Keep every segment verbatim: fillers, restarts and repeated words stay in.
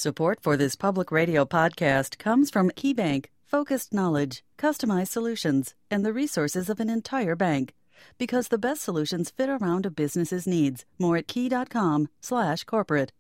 Support for this public radio podcast comes from KeyBank, focused knowledge, customized solutions, and the resources of an entire bank. Because the best solutions fit around a business's needs. More at key.com slash corporate.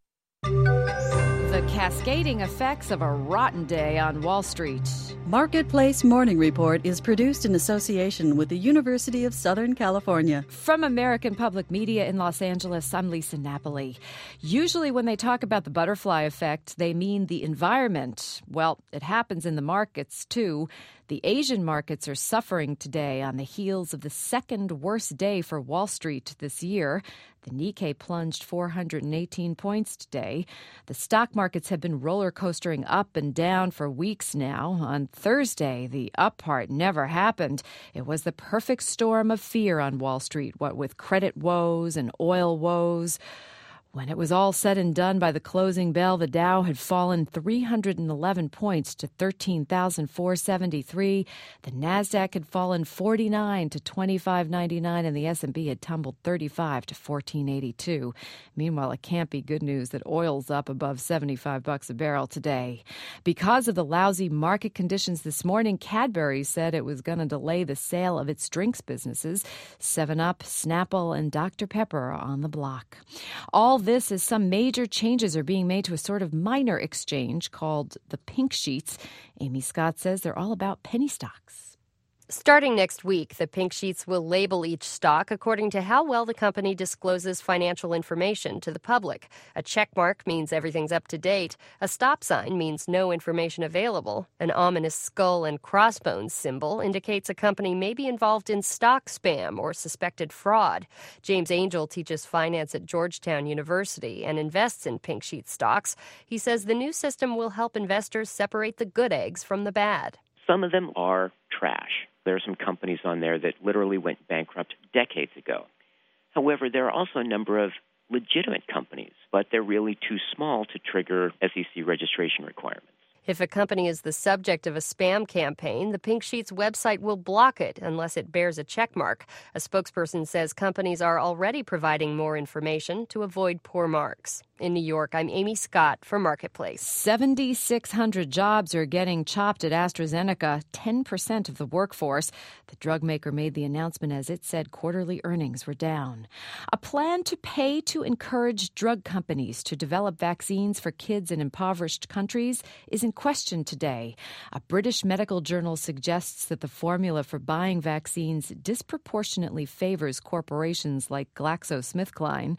The cascading effects of a rotten day on Wall Street. Marketplace Morning Report is produced in association with the University of Southern California. From American Public Media in Los Angeles, I'm Lisa Napoli. Usually when they talk about the butterfly effect, they mean the environment. Well, it happens in the markets, too. The Asian markets are suffering today on the heels of the second worst day for Wall Street this year. The Nikkei plunged four hundred eighteen points today. The stock markets have been roller coastering up and down for weeks now. On Thursday, the up part never happened. It was the perfect storm of fear on Wall Street, what with credit woes and oil woes. When it was all said and done by the closing bell, the Dow had fallen three hundred eleven points to thirteen thousand four hundred seventy-three. The Nasdaq had fallen forty-nine to twenty-five ninety-nine, and the S and P had tumbled thirty-five to fourteen eighty-two. Meanwhile, it can't be good news that oil's up above seventy-five bucks a barrel today. Because of the lousy market conditions this morning, Cadbury said it was going to delay the sale of its drinks businesses. seven up, Snapple, and Doctor Pepper are on the block. All this as some major changes are being made to a sort of minor exchange called the Pink Sheets. Amy Scott says they're all about penny stocks. Starting next week, the Pink Sheets will label each stock according to how well the company discloses financial information to the public. A check mark means everything's up to date. A stop sign means no information available. An ominous skull and crossbones symbol indicates a company may be involved in stock spam or suspected fraud. James Angel teaches finance at Georgetown University and invests in Pink Sheet stocks. He says the new system will help investors separate the good eggs from the bad. Some of them are trash. There are some companies on there that literally went bankrupt decades ago. However, there are also a number of legitimate companies, but they're really too small to trigger S E C registration requirements. If a company is the subject of a spam campaign, the Pink Sheets website will block it unless it bears a checkmark. A spokesperson says companies are already providing more information to avoid poor marks. In New York, I'm Amy Scott for Marketplace. seven thousand six hundred jobs are getting chopped at AstraZeneca, ten percent of the workforce. The drug maker made the announcement as it said quarterly earnings were down. A plan to pay to encourage drug companies to develop vaccines for kids in impoverished countries is in question today. A British medical journal suggests that the formula for buying vaccines disproportionately favors corporations like GlaxoSmithKline.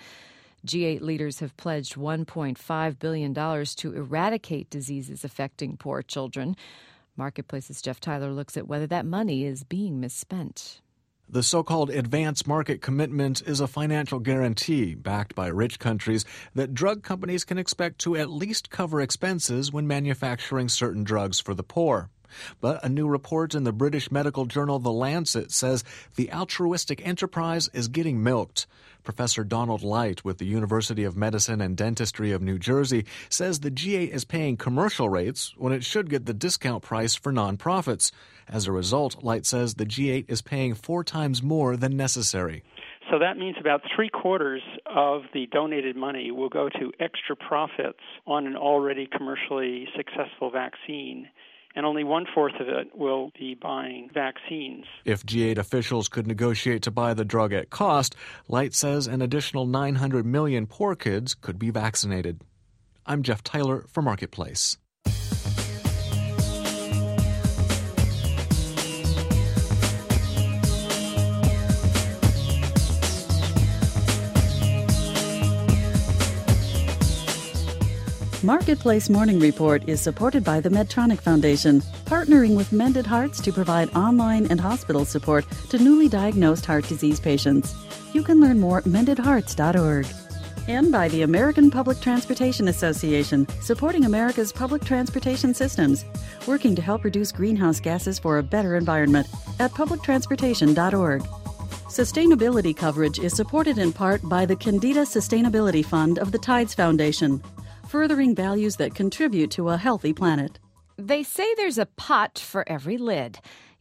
G eight leaders have pledged one point five billion dollars to eradicate diseases affecting poor children. Marketplace's Jeff Tyler looks at whether that money is being misspent. The so-called advance market commitment is a financial guarantee backed by rich countries that drug companies can expect to at least cover expenses when manufacturing certain drugs for the poor. But a new report in the British medical journal The Lancet says the altruistic enterprise is getting milked. Professor Donald Light with the University of Medicine and Dentistry of New Jersey says the G eight is paying commercial rates when it should get the discount price for nonprofits. As a result, Light says the G eight is paying four times more than necessary. So that means about three quarters of the donated money will go to extra profits on an already commercially successful vaccine, and only one-fourth of it will be buying vaccines. If G eight officials could negotiate to buy the drug at cost, Light says an additional nine hundred million poor kids could be vaccinated. I'm Jeff Tyler for Marketplace. Marketplace Morning Report is supported by the Medtronic Foundation, partnering with Mended Hearts to provide online and hospital support to newly diagnosed heart disease patients. You can learn more at mended hearts dot org. And by the American Public Transportation Association, supporting America's public transportation systems, working to help reduce greenhouse gases for a better environment at public transportation dot org. Sustainability coverage is supported in part by the Candida Sustainability Fund of the Tides Foundation, furthering values that contribute to a healthy planet. They say there's a pot for every lid.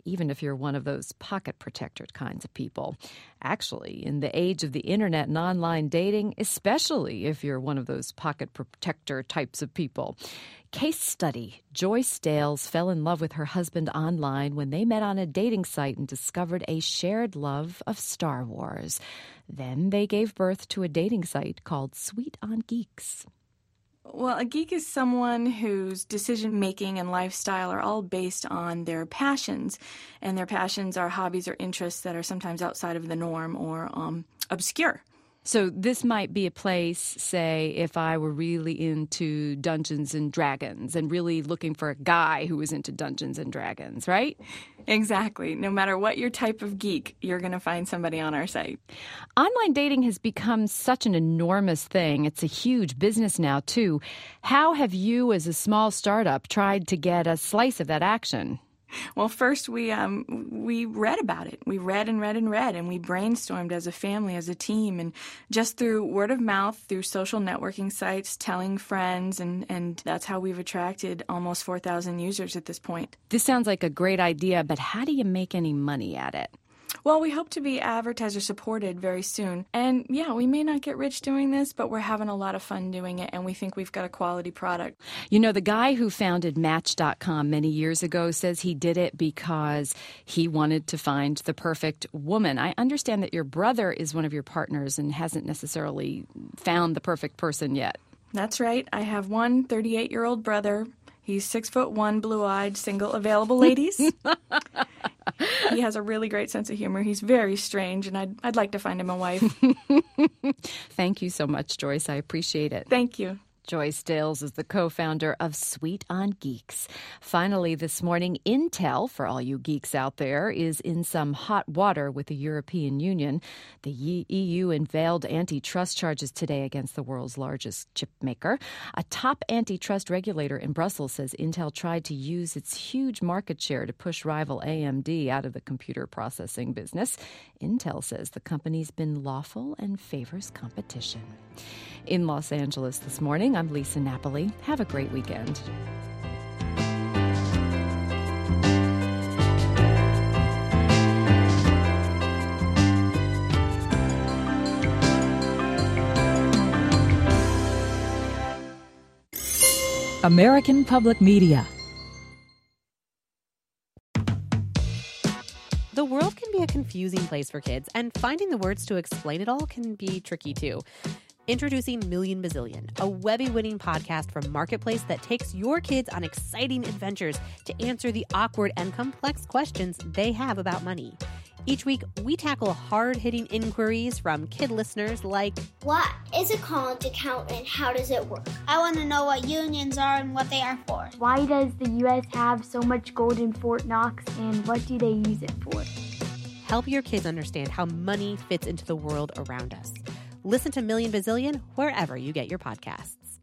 even if you're one of those pocket protector kinds of people. Actually, in the age of the internet and online dating, especially if you're one of those pocket protector types of people. Case study, Joyce Dales fell in love with her husband online when they met on a dating site and discovered a shared love of Star Wars. Then they gave birth to a dating site called Sweet on Geeks. Well, a geek is someone whose decision-making and lifestyle are all based on their passions, and their passions are hobbies or interests that are sometimes outside of the norm or um, obscure. So this might be a place, say, if I were really into Dungeons and Dragons and really looking for a guy who was into Dungeons and Dragons, right? Exactly. No matter what your type of geek, you're going to find somebody on our site. Online dating has become such an enormous thing. It's a huge business now, too. How have you, as a small startup, tried to get a slice of that action? Well, first we um, we read about it. We read and read and read, and we brainstormed as a family, as a team, and just through word of mouth, through social networking sites, telling friends, and, and that's how we've attracted almost four thousand users at this point. This sounds like a great idea, but how do you make any money at it? Well, we hope to be advertiser-supported very soon. And, yeah, we may not get rich doing this, but we're having a lot of fun doing it, and we think we've got a quality product. You know, the guy who founded Match dot com many years ago says he did it because he wanted to find the perfect woman. I understand that your brother is one of your partners and hasn't necessarily found the perfect person yet. That's right. I have one thirty-eight-year-old brother. He's six foot one, blue-eyed, single, available ladies. He has a really great sense of humor. He's very strange, and I'd, I'd like to find him a wife. Thank you so much, Joyce. I appreciate it. Thank you. Joyce Dales is the co-founder of Sweet on Geeks. Finally, this morning, Intel, for all you geeks out there, is in some hot water with the European Union. The E U unveiled antitrust charges today against the world's largest chip maker. A top antitrust regulator in Brussels says Intel tried to use its huge market share to push rival A M D out of the computer processing business. Intel says the company's been lawful and favors competition. In Los Angeles this morning, I'm Lisa Napoli. Have a great weekend. American Public Media. The world can be a confusing place for kids, and finding the words to explain it all can be tricky too. Introducing Million Bazillion, a Webby-winning podcast from Marketplace that takes your kids on exciting adventures to answer the awkward and complex questions they have about money. Each week, we tackle hard-hitting inquiries from kid listeners like, what is a college account and how does it work? I want to know what unions are and what they are for. Why does the U S have so much gold in Fort Knox and what do they use it for? Help your kids understand how money fits into the world around us. Listen to Million Bazillion wherever you get your podcasts.